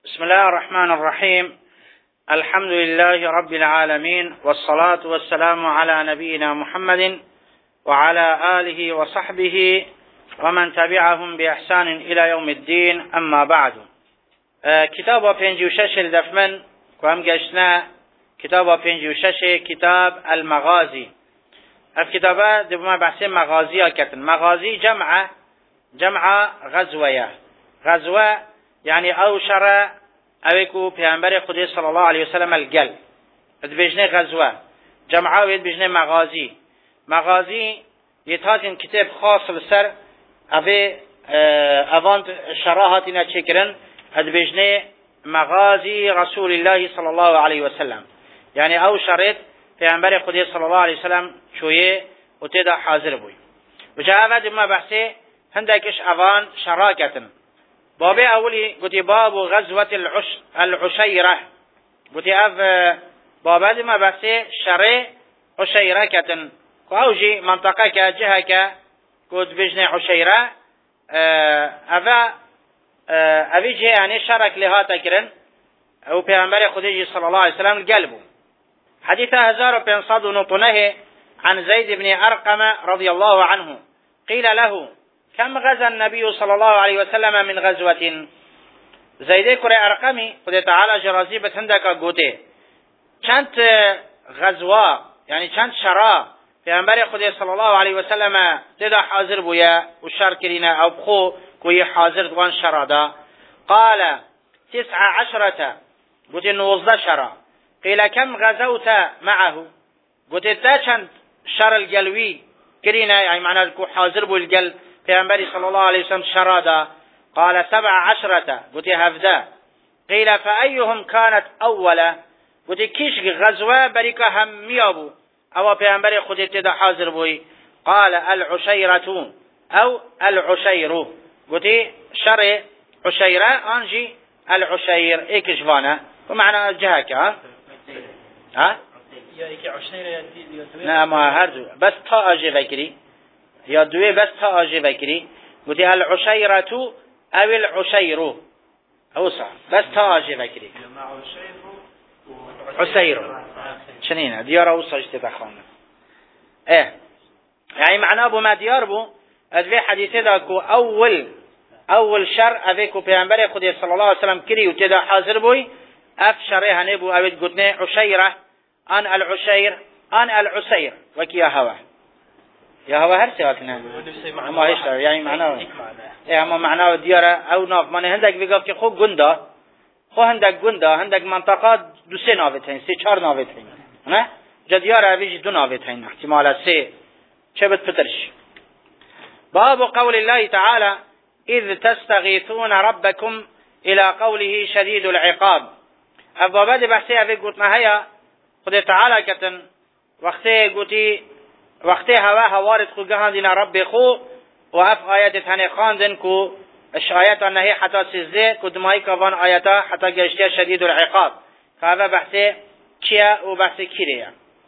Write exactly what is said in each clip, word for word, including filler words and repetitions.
بسم الله الرحمن الرحيم. الحمد لله رب العالمين، والصلاة والسلام على نبينا محمد وعلى آله وصحبه ومن تبعهم بإحسان إلى يوم الدين. أما بعد، كتاب پنج و شش دفمن كوام گشنا كتاب پنج و شش كتاب المغازي. الكتابة دبما بحث مغازي كتن. مغازي جمع جمع غزوية. غزوة يعني أوشر أويكو پیامبر خدا صلى الله عليه وسلم الجل بجنة غزوة جمعه ويد بجنة مغازي. مغازي يتهاتين كتاب خاص لسر أبي أفانت شراهاتنا تشكرن هد بجنة مغازي رسول الله صلى الله عليه وسلم، يعني أو شرط پیامبر خدا صلى الله عليه وسلم شوية وتدا حاضر بوي. وجاء بعد ما بحثه هندكش أفان شراكتن. باب اولی گوتی باب غزوة العش العشيرة. گوتی اف باب ما بحث شرع عشيرة كتن اوجي منطقه که جهه که گوت بجن عشيرة افا اوی جه يعني شرك لها تكرن او پیامبر خدا صلى الله عليه وسلم قلبه. حديث هزار وبنصاد نطنه عن زيد بن أرقم رضي الله عنه قيل له كم غزا النبي صلى الله عليه وسلم من غزوة. زيد كره أرقمي خدا تعالى جرازي بتندك قوته چند غزوة يعني چند شرا پیامبر خدا صلى الله عليه وسلم تدا حاضر بويا وشار كرينا او بخو كوي حاضر دوان شرا دا. قال تسع عشرة قلت نوزد شرا. قيل كم غزوت معه قلت تا چند شر القلوي كرينا يعني معنى كو حاضر بو القلب پیامبر صلى الله عليه وسلم شرادا. قال سبع عشرة قلت هفدا. قيل فأيهم كانت أولا قلت كيش غزوة بريكا هميابو او پیامبر خود ابتدا حاضر بوي. قال العشيرة او العشير قلت شر عشيرة انجي العشير ايك جوانا ومعنى جهك ها ها يا ايك عشيرة لا ما هردو بس تا اجي فكري يا دوي بس تا اجي فكري قلت العشيرة او العشير اوصع بس تا اجي فكري عشير شنينه ديار اوصع اجتتخوانا ايه يعني معناه بو ما ديار بو ادوي حديثه داكو اول اول شر افيكو پیامبر خدا صلى الله عليه وسلم كري وتدا حاضر بوي اف شره هنبو اويد قلتني عشيرة ان العشير ان العسير وكيا هوا يا هوا هر سواتنا ما هيش يعني معناه ايه اما معناه دياره او ناف من هندك بيقف كي خو گندا خو هندك گندا هندك منطقات دو سه ناوت هين سه چهار ناوت هين نه جدياره اويج دو ناوت هين احتمال سه چبت پترش. باب قول الله تعالى اذ تستغيثون ربكم الى قوله شديد العقاب. ابا بده بحثي اوي قلتنا هيا خدا تعالى كتن وقته قلتي وقتی هوا هوارد خو گهاندین رب خو و اف آیت تنه خواندن کو اش آیت انه حتی سیزده کدمایی کوان آیتا حتی گشتی شدید العقاب فهذا بحث کیا و بحث کیریا.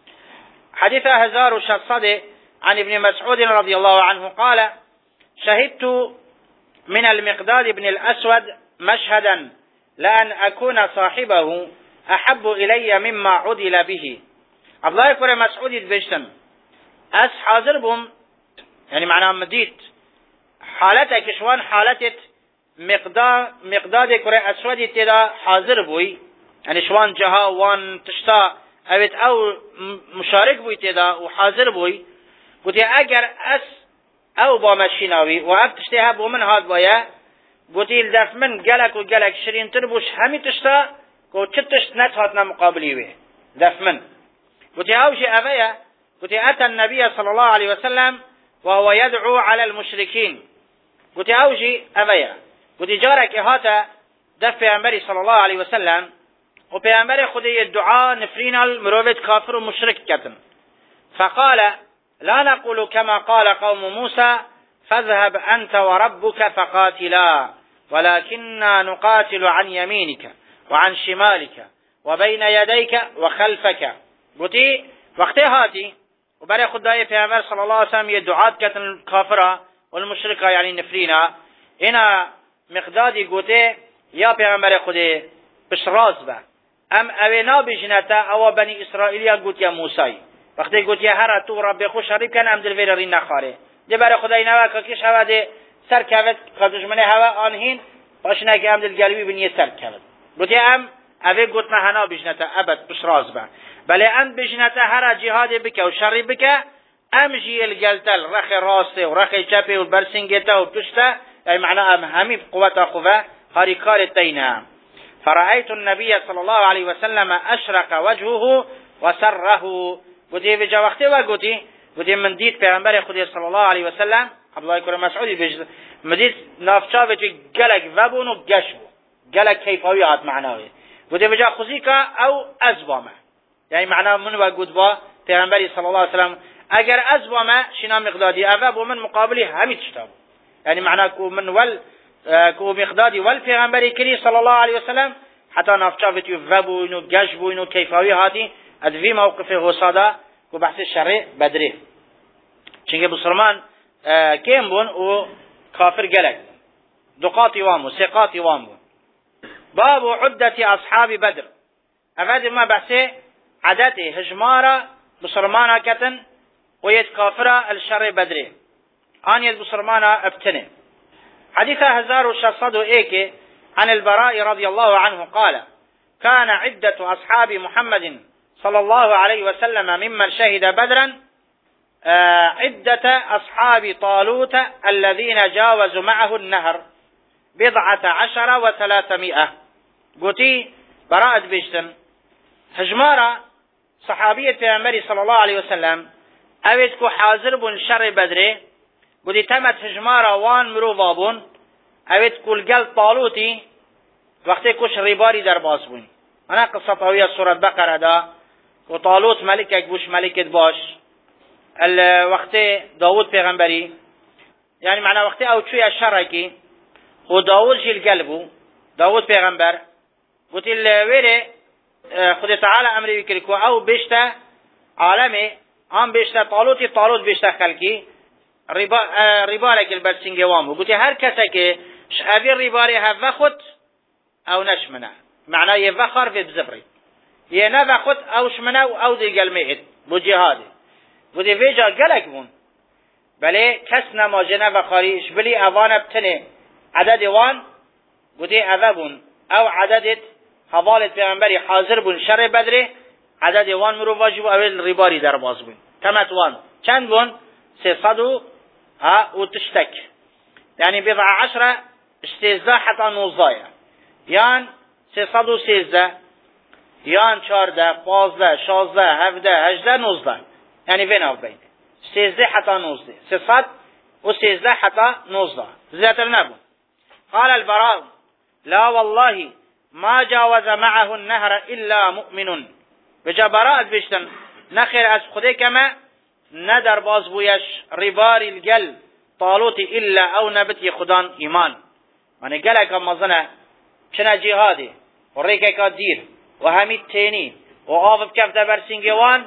حديث هزار وشصد عن ابن مسعود رضي الله عنه قال شهدت من المقداد بن الأسود مشهدا لأن أكون صاحبه أحب إلي مما عدل به. عبد الله كره مسعود بجتن اس حاضر بوم يعني معناه مديت حالتك شوان حالتت مقدار مقدار كره اسود تدا حاضر بوي يعني شوان جها وان تشتا اوت او مشارك بوي تدا وحاضر بوي قلت اگر اس او با مشيناوي واف تشتها بو من هاد بايا قلت الدف من قالك وقالك شرين تربوش همي تشتا قلت تشت نتهاتنا مقابلي وي دف من قلت اوشي افيا قلت أتى النبي صلى الله عليه وسلم وهو يدعو على المشركين. قلت أوجي أبيا قلت جارك هاتا دف پیامبر صلى الله عليه وسلم و پیامبر خدي الدعاء نفرين المروفت كافر ومشرك كتن. فقال لا نقول كما قال قوم موسى فاذهب أنت وربك فقاتلا ولكننا نقاتل عن يمينك وعن شمالك وبين يديك وخلفك. قلت وقتی هاتی و برای خدای پیامبر صلی الله علیه وسلم یه دعات کتن کافرا والمشرکا یعنی نفرینا اینا مقدادی گوته یا پیغمبر خود بشراز به ام اوه نابجنتا او بنی اسرائیلیا گوتیا موسی وقتی گوتیا هر تو رب خو شریب کن ام دل ویری نخاره ده برای خدای نوا کش هوا ده سر کاوت قدشمنه هوا آنهین باشنه که ام دل قلبی بنیه سر کاوت گوتیا ام اوه گوتنا هنا بجنتا ابد بشراز به بله ام بجنتا هر جهاد بکه و شری بکه ام جیل گلتل رخ راسته و رخ چپه و برسنگتا و پشته ای معنا ام همی قوتا خوبه هاری کار تینه فرأيت النبي صلى الله عليه وسلم أشرق وجهه وسره قدي بجا وقتی و قدي قدي من دید پیغمبر خدا صلى الله عليه وسلم عبدالله كرم مسعودي بجد مدید نافچاوه چه گلک وبون و گشو گلک کیفاوی عاد معناوه قدي بجا خزیکا او ازبامه یعنی معنا من و قد با پیغمبر صلى الله عليه وسلم اگر ازبامه شنا مقدادی اوه و من مقابلی همید شتاب يعني معناه كو من ول كو مقدادي ول پیغمبر كري صلى الله عليه وسلم حتى نافچافت يفبو انو گشبو انو كيفاوي هاتي ادوي موقف غصادا كو بحث الشرع بدري چنگه بسرمان كيم بون و كافر گلك دقاتي وامو سقاتي وامو باب عدة اصحاب بدر افاد ما بحثه عدته هجمارة بسرمانا كتن ويت كافرة الشرع بدري آن يد بسرمانا ابتنه حديث هزار وشصد ايك عن البراء رضي الله عنه قال كان عدة أصحاب محمد صلى الله عليه وسلم ممن شهد بدرا عدة أصحاب طالوت الذين جاوزوا معه النهر بضعة عشر وثلاثمائة قلتي براءة بيشتن هجمارة صحابية پیغمبر صلى الله عليه وسلم اويتكو حاضر بن شر بدره قلتي تمت هجمارة وان مروفا بن اويتكو القل طالوتي وقتی کش ریباری در باز بون انا قصه طویله سوره بقره دا و طالوت ملک اگوش ملکت باش وقتی داوود پیغمبری یعنی معنا وقتی او چوی شرکی و داوود جیل قلبو داوود پیغمبر قلت الویره خود تعالی امری بکری که او بیشتر عالمه هم بیشتر طالوتی طالوت بیشتر خلکی ریبا ریبارک البرسینگ وامو قلت هر کسی که شعبی ریباری هفه خود او نشمنه معناه يفخر في بزبري ينفخت او شمنه او دي قلميت بو جهاده بودي فيجا قلق بون بلي كسنا ما جنه خاريش بلي اوان بتنه عدد وان بودي اوابون او عدد حوالت پیغمبری حاضر بون شر بدره عدد وان مرو واجب اول رباري در باز بون تمت وان چند بون سيصدو ها و تشتك يعني بضع عشرة استهزاء حتى نوزايا یان سیصد و سیزده یان چارده پازده شازده هفده هجده نوزده یعنی بین او بین سیزده حتی نوزده سیصد و سیزده حتی نوزده زیادتر نبون قال البراء لا والله ما جاوز معه النهر الا مؤمن بجا براءت بشتن نخیر از خوده کما ندر باز بویش ریباری الگل طالوتی الا او نبتی خدان ایمان یعنی گلک مزنه چنه جهاده و ریکه که دیر و همید تینی و آف بکفت برسینگوان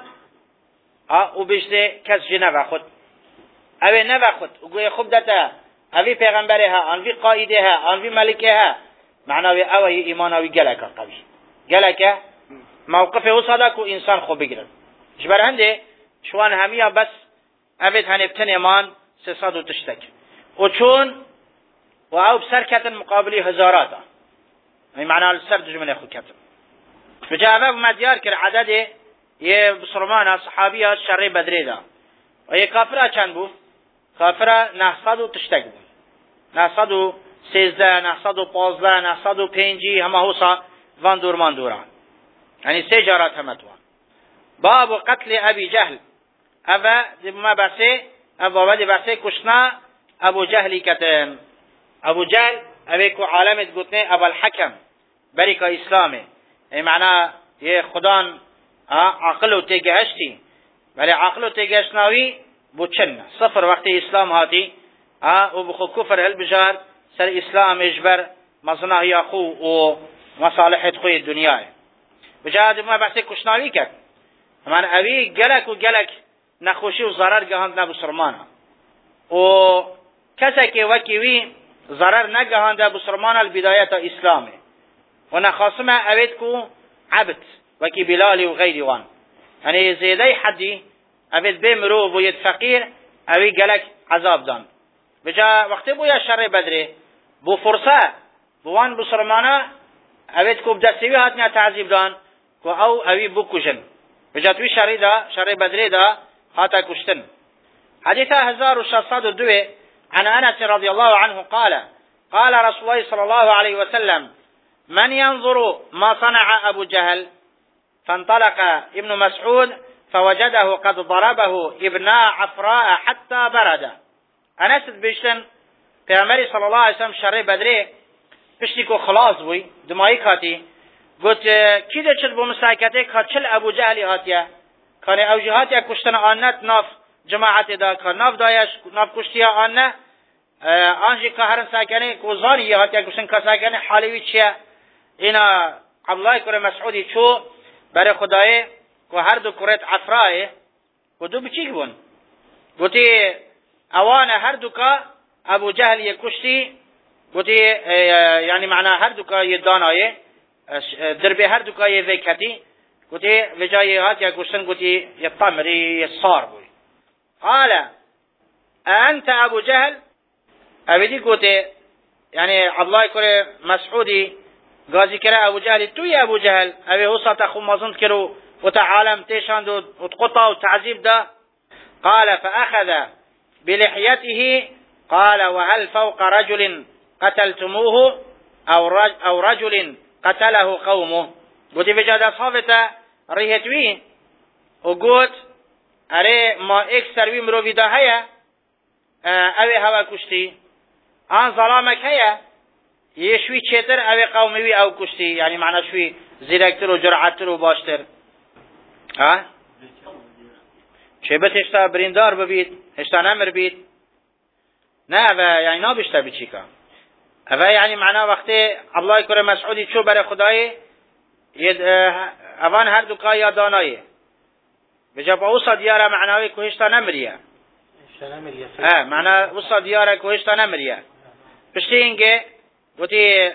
و بشته کس جه نوخد اوه نوخد و گوی خوب دتا اوی پیغمبره ها انوی قائده ها انوی ملکه ها معناوی اوه ایمان اوی گلکه قوی گلکه موقف او صدق و انسان خوب بگیرد جبر هنده شوان همیا بس اوید هنبتن ایمان سیصد و تشتک و چون و او بسر کتن مقابلی هزاراتا يعني معناه السرد من ياخذ كتب فجاء ما ديار كر عدد يه بسرمانه صحابيه شر بدري دا وهي كافره كان بو كافره نحصد تشتق نحصد سيزده نحصد پانزده نحصد پنج هم هوسا وان دور مان دوران يعني سجارات همتوا باب قتل ابي جهل ابا ما بسه ابا ودي بسه كشنا ابو جهل كتم ابو جهل اوه کو عالمت گوتنه ابو الحکم بری که اسلامه ای معنی یه خدان عقل و تگهشتی ولی عقل و تگهشناوی بو چنه صفر وقت اسلام هاتی و بخو کفر هل بجار سر اسلام اجبر مصنع یاخو و مصالحت خوی دنیای بجاد ما بحثی کشناوی کرد من اوی گلک و گلک نخوشی و ضرر گهاند نبو سرمانه و کسی که وکی وی ضرر نگهانده بسرمان البدایت اسلامه و نخاصم اوید کو عبد وکی بلالی و غیری وان یعنی زیده حدی اوید بمرو و ید فقیر اوی گلک عذاب دان بجا وقتی بویا شر بدره بو فرصه بوان بسرمانه اوید کو بدستوی هاتنیا تعذیب دان کو او اوی بو کشن بجا توی شر دا شر بدره دا هاتا کشتن حديث هزار وشصاد الدوي عن أنس رضي الله عنه قال قال رسول الله صلى الله عليه وسلم من ينظر ما صنع أبو جهل فانطلق ابن مسعود فوجده قد ضربه ابن عفراء حتى برد أنس بيشتن پیامبر صلى الله عليه وسلم شر بدره پشتیکو خلاص بوی دمایی کاتی گوت کی ده چل بو مساکته که چل ابو جهلی هاتیه کانه اوجی هاتیه کشتن آنت ناف جماعت دا که ناف دایش ناف کشتیه آنه آنجی که هرن ساکنه کوزانی یه هاتیه کشتن که ساکنه حالیوی چیه اینا عبدالله کره مسعودی چو برای خدای که هر دو کرت عفرائه و دو بچی بون گوتی اوان هر دو که ابو جهل یه کشتی گوتی یعنی معنی هر دو که یه دانایه دربه هر دو که یه ویکتی گوتی وجای هات یا کشتن گوتی یه طمری یه صار بوی قال انت ابو جهل ابدی گوتی یعنی عبدالله کره مسعودی غازی کرا ابو جهل توی ابو جهل اوی حسا تخو مازند کرو و تعالم تیشاند و تقطع و تعذیب دا قال فأخذ بلحيته قال وهل فوق رجل قتلتموه او رجل, أو رجل قتله قومه قلت بجاد أصحابته ريهتوي وقلت أري ما اكسر وي مروفي دا هيا اوي هوا كشتي آن ظلامك هيا يشوي چتر اوي قومي او كشتي يعني معنى شوي زيركتر و جرعتر و باشتر ها چه بس هشتا بریندار ببید هشتا نمر بید نه و یعنی نابشتا بچی که اوه یعنی معنا وقتی عبدالله کره مسعودی چو بر خدای اوان هر دو که یا دانایه بجا با اوصا دیاره معناوی که هشتا نمریه ها معنا اوصا دیاره که هشتا نمریه پشتی اینگه گوتی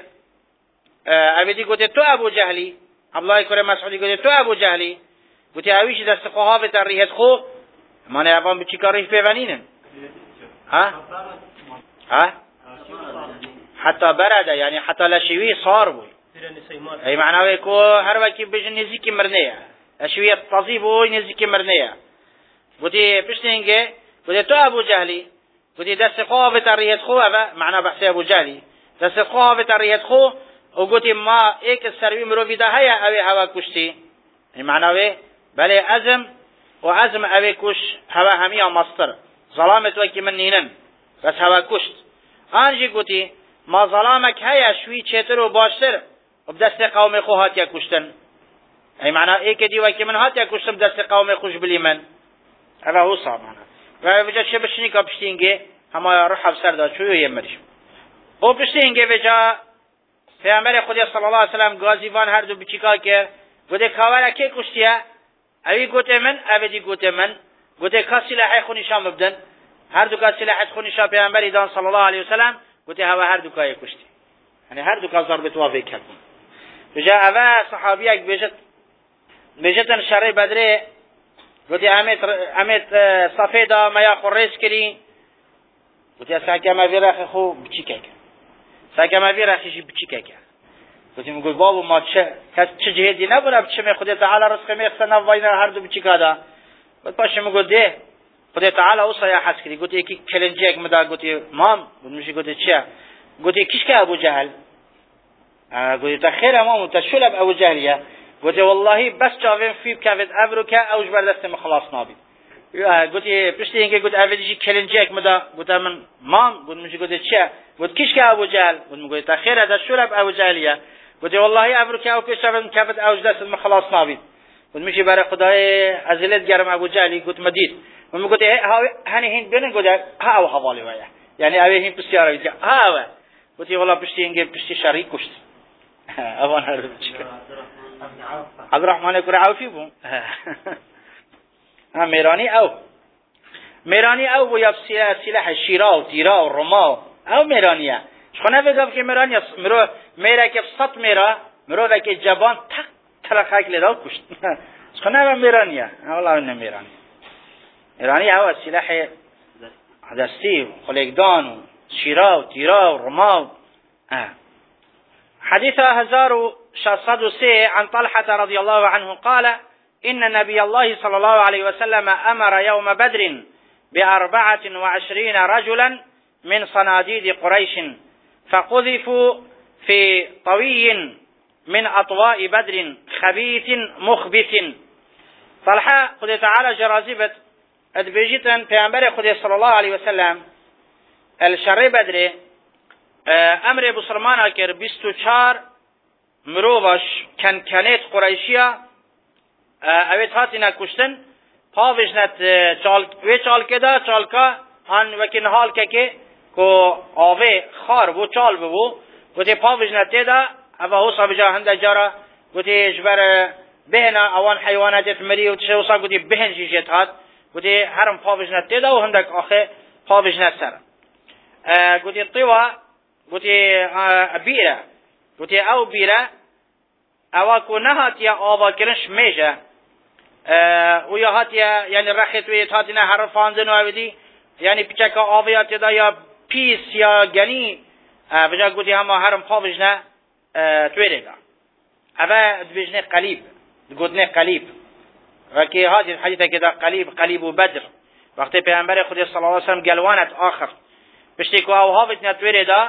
اویدی گوتی تو ابو جهلی عبدالله کره مسعودی گوتی تو ابو جهلی گوتی اویش دست خواه در ریحت خو مانه اوان بچی که ریح پیونینن ها ها حتى برد يعني حتى لشوي صار بوي اي معناه كو هر وقت بجن نزيكي مرنيه لشوي تضيب بوي نزيكي مرنيه قلتي بشتينجي قلتي تو ابو جهلي قلتي دست خواه تريت خو معناه بحث ابو جهلي دست خواه تريت خو وقلتي ما ايك السروي مروفي ده هيا اوي هوا كشتي اي معناه بله ازم وازم اوي كش هوا هميا مصدر ظلامت وكي من نينن بس هوا كشت آنجي قلتي ما ظلامك هيا شوي چتر و باشتر و بدست قوم خو هات یا کشتن ای معنی ایک دیوه که من هات یا کشتم بدست قوم خوش بلی من اوه هو صعب معنی و وجا چه بشنی که پشتینگه همه روح افسر دا چویو یم مریش او پشتینگه وجا پیامبر خدا صلی الله علیه وسلم گازیوان هر دو بچیکا که گوده کاوره که کشتیه اوی گوته من اوی گوته من گوده که سلاحی خونیشان مبدن هر دو که سلاحی خونیشان پیامبر دان صلی الله علیه وسلم گوته هوا هر دو که کشتی یعنی هر دو که ضربت وافی کردن بجا اوه صحابی اک بجت بجتن شر بدره گوته امت امت صفه دا میا خورش کری گوته ساکه ما ویرخ خو بچی که ساکه ما ویرخشی بچی که گوته میگه بابا ما چه کس چه جهدی نبوده چه می خدا تعالی رزق میخسن واینا هر دو بچی که دا بعد پاش میگه ده خدا تعالی اوصا یا حس کری گوته یکی کلنجی اک مدا گوته مام میشه گوته چه گوته کیش که ابو جهل گوته تخیر مام تشلب ابو جهلیه گوته والله بس جاوین فیب کافت ابرو که اوج بردست مخلاص نابی گوته پشتی اینکه گوته اولیجی کلنجی اک مدا گوته من مام گوته میشه گوته چه گوته کیش که ابو جهل گوته تخیر تشلب ابو جهلیه گوته والله ابرو که او پیش کافت اوج دست مخلاص نابی گوته میشه برای خدای عزلت گرم ابو جهلی گوته مدید من گوته هنی هند بینن گوته ها او حوالی ویا یعنی اوی هند پستی آروی که ها و گوته والله پشتی اینکه پشتی شرعی کشت اوان هر چیکار عبدالرحمن کره عوفی بون میرانی او میرانی او و یا سلاح شیرا و تیرا و رما او میرانیه شخونه بگم که میران یا مرو میره که صد میره مرو که جوان تق تلقاک لیدا کشت شخونه میران یا والله نمیران ایرانی هوا سلاح دستی خلقدان و شیرا و تیرا و رما حديث هزار وشصد وسي عن طلحة رضي الله عنه قال إن نبي الله صلى الله عليه وسلم أمر يوم بدر بأربعة وعشرين رجلا من صناديد قريش فقذفوا في طوي من أطواء بدر خبيث مخبث طلحة خذ تعالى جرازبت ادبيجتن پیامبر خدا صلی الله علیه و سلم الشر بدر امر بسرمان کر بیست و چهار مروش کنکنیت قریشیا اوید هاتی نکشتن پاوش نت چال و چال کدا چالکا آن وکن حال که که کو آوه خار بو چال بو گوتی پاوش نت دا اوا حسا بجا هنده جارا گوتی جبر بهنا اوان حیوانات مری و چه وسا گوتی بهن جیجت هات گوتی هرم پاوش نت دا و هندک آخه پاوش نت سر گوتی طیوه گوتی بیره گوتی او بیره اوا کو نهات یا آوا کرنش میشه و یا هات یا یعنی رخت و هات نه هر فاندن و ودی یعنی پیچک آویات دا یا پیس یا گنی بجا گوتی هم هرم پاوش نه تویره دا اوا دبیجنه قلیب گوتنه قلیب وکی هات الحدیثه که دا قلیب قلیب و بدر وقتی پیامبر خدا صلی الله علیه و سلم گلوانت آخر بشتی که او هاوت نتویره دا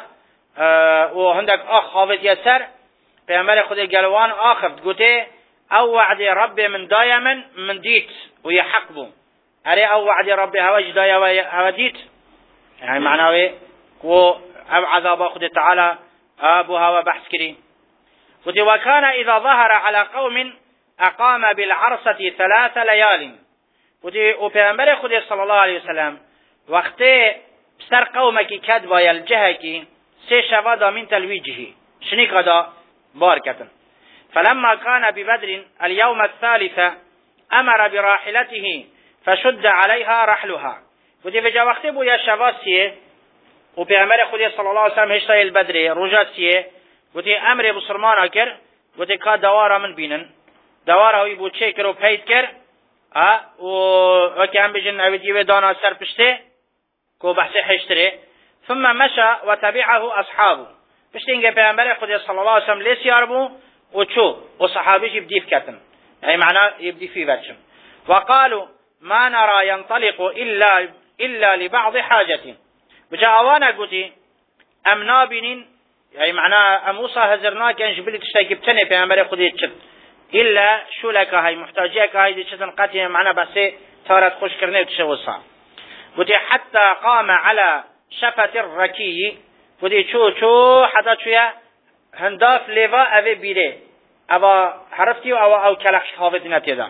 و هندک آخ هاوت یسر پیامبر خدا گلوان آخر گوته او وعد رب من دایا من من دیت و یحق بو اره او وعد رب هواج دایا و دیت يعني معناه و او عذاب خدا تعالى ابو هوا بحث کری گوته وكان اذا ظهر على قوم اقام بالعرصة ثلاث ليال گوته او پیامبر خدا صلی الله علیه وسلم وقتی سر قومکی کد وایل جهکی سه شوا دا من تلویجهی شنی قدا بار کتن فلما كان ببدر اليوم الثالث امر براحلته فشد عليها رحلها ودي بجا وقتی بو یا شوا سیه و پیامبر خدا صلی الله علیه وسلم هشتای البدر روجا سیه ودي امر بسرمان کر ودي کا دوارا من بینن دوارا وی بو چه کرو پید کر ا و وکی هم بجن اویدی و دانا سر پشته کو بحث حشتره ثم مشى وتبعه اصحابه پشتینگه پیامبر خدا صلی الله علیه وسلم لیسیار بو و چو و صحابیش بدیف کتن یعنی معنا يبدي في وجه وقالوا ما نرى ينطلق الا الا لبعض حاجته بجاوانا قوتي ام نابين يعني معنا اموسى هزرنا كان جبل تشتاكي بتني پیامبر خدا چت الا شو لك هاي محتاجيك هاي دي چتن قطعه معنا بس تارت خوش کرنے تشوسا قوتي حتى قام على شفة الركي قوتي چو چو حتى چويا هنداف ليفا اوه بيره او حرفتي او او كلخش حافظ نتيدا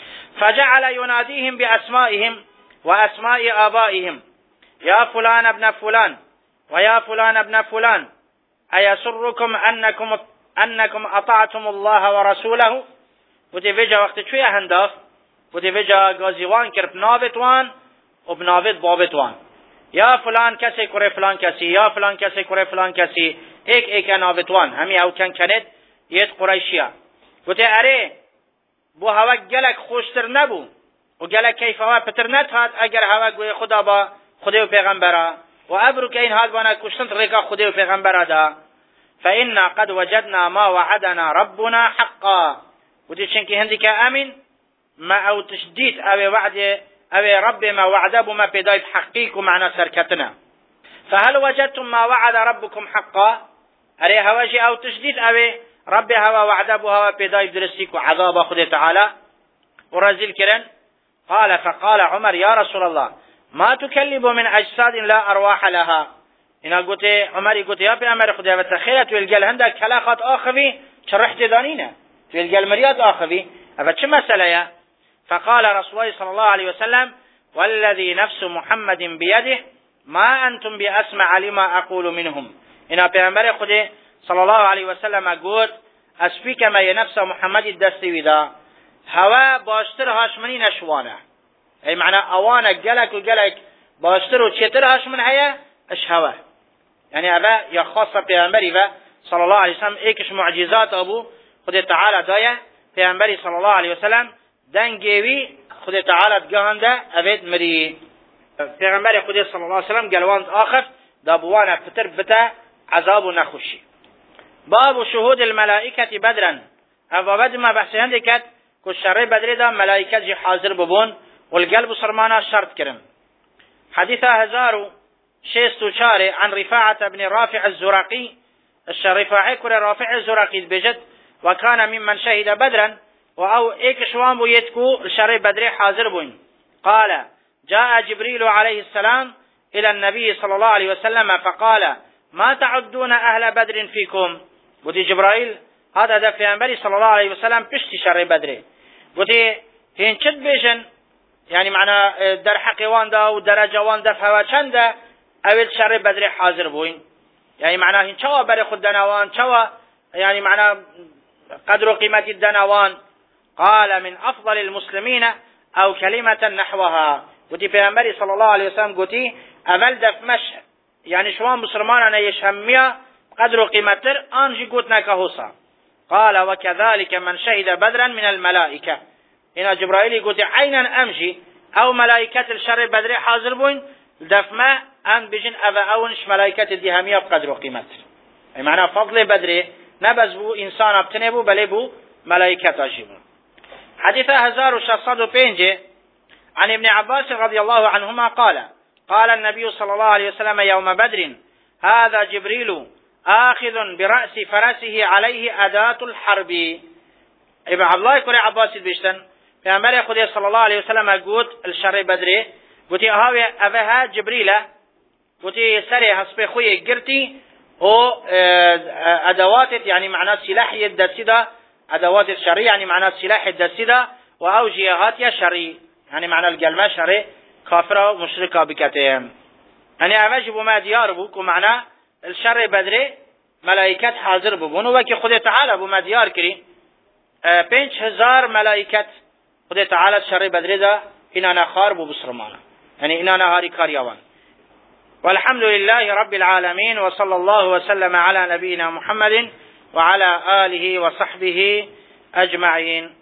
فجعل يناديهم بأسمائهم وأسماء آبائهم يا فلان ابن فلان ويا فلان ابن فلان أيسركم أنكم أنكم أطعتم الله ورسوله ودي فيجا وقت شوية هنداف ودي فيجا غازيوان كرب نابتوان وبنابت بابتوان يا فلان كسي كوري فلان كسي يا فلان كسي كوري فلان كسي ایک ایک نابتوان همی او کن کنید یت قریشیا گوته اره بو هوا گلک خوشتر نبو و گلک کیف هوا پتر نتهاد اگر هوا گوی خدا با خدا و پیغمبره و ابرو که این هاد بانا کشتن ریکا خدا و پیغمبره دا فإنا قد وجدنا ما وعدنا ربنا حقا گوته چنکی هندی که امین ما او تشدید او وعد او رب ما وعده بو ما پیدایت حقیق و معنا سرکتنا فهل وجدتم ما وعد ربكم حقا اره هواجي او تشديد اوه رب هوا وعده بو هوا پیدای درستیک و عذاب خود تعالی ورزيل كرن قال فقال عمر يا رسول الله ما تكلب من اجساد لا ارواح لها انا قلت عمر قلت يا پیامبر خدا وتخيلت والقل عندك كلاخات اخوي شرحت دانينا والقل مريات اخوي اف چه مساله يا فقال رسول الله صلى الله عليه وسلم والذي نفس محمد بيده ما انتم باسمع لما اقول منهم اینا پیامبر خدا صلی الله علیه و سلم گفت اسپی که ما نفس محمد دستی ویدا هوا باشتر هاشمنی نشوانه ای معنی اوانه گلک و گلک باشتر و چتر هاشمن هيا اش هوا يعني أبا يا خاصة پیامبری و صلى الله عليه وسلم ایکش معجزات ابو خود تعالى دايا پیامبری صلى الله عليه وسلم دنگوی خود تعالى گهنده اوید مری پیغمبر خود صلى الله عليه وسلم قلوان آخر دابوانا فتر بتا عذاب نخوشي. باب شهود الملائكة بدرا او بعد ما بحث هنده کد که شر بدر دا ملائکت جي حاضر ببون والقلب صرمانا شرط کرن. حديث هزار شيست شارع عن رفاعة بن رافع الزرقي الشرفاعي كر رافع الزرقي بجد وكان ممن شهد بدرا وأو إيك شوان بو يتكو الشر بدر حاضر بون. قال جاء جبريل عليه السلام إلى النبي صلى الله عليه وسلم فقال ما تعدون أهل بدر فيكم. بودي جبرائيل هذا ده في أنبري صلى الله عليه وسلم بشتي شر بدر بودي هين شد بيجن يعني معنى در حق وان ده ودرجة وان ده فهو چند ده اول شر بدر حاضر بوين يعني معنى هين چوا بر خود دنوان چوا يعني معنى قدر و قيمة الدنوان. قال من أفضل المسلمين أو كلمة نحوها. قلت في أنبري صلى الله عليه وسلم قلت أول دف مش يعني شوان مسلمان أنا يشهمية قدر و قيمة أنجي قلت نكهوسا. قال وكذلك من شهد بدرا من الملائكة. هنا جبرائيل قلت عينا أمشي أو ملائكة الشر بدر حاضر بوين دفما أن بجن أبا أونش ملائكة الدهامية بقدر وقيمة أي معنى فضل بدر نبز بو إنسان ابتنبو بل بو ملائكة أجيبو. حديث هزار وشصد بينجي عن ابن عباس رضي الله عنهما قال قال النبي صلى الله عليه وسلم يوم بدر هذا جبريل آخذ برأس فرسه عليه أداة الحرب. ابن عبد الله كوري عباس بيشتن پیامبر خدا صلی الله علیه وسلم گفت الشر بدر گفتی هاوی اوها جبريل گفتی سر حسب خوی گرتی او ادوات يعني معنى سلاح الدسده ادوات الشرعي يعني معنى سلاح الدسده و او جهات شرعي يعني معنى الكلمه شرعي كافره ومشركه بكتهم يعني اوجب ما ديار بو کو معنى الشر بدر ملائكه حاضر ببون و که خدا تعالی بو ما ديار کری پنج هزار ملائكه خدا تعالى شر بدر دا إننا خارب وبصرمانا يعني إننا هاري كاريوان. والحمد لله رب العالمين وصلى الله وسلم على نبينا محمد وعلى آله وصحبه أجمعين.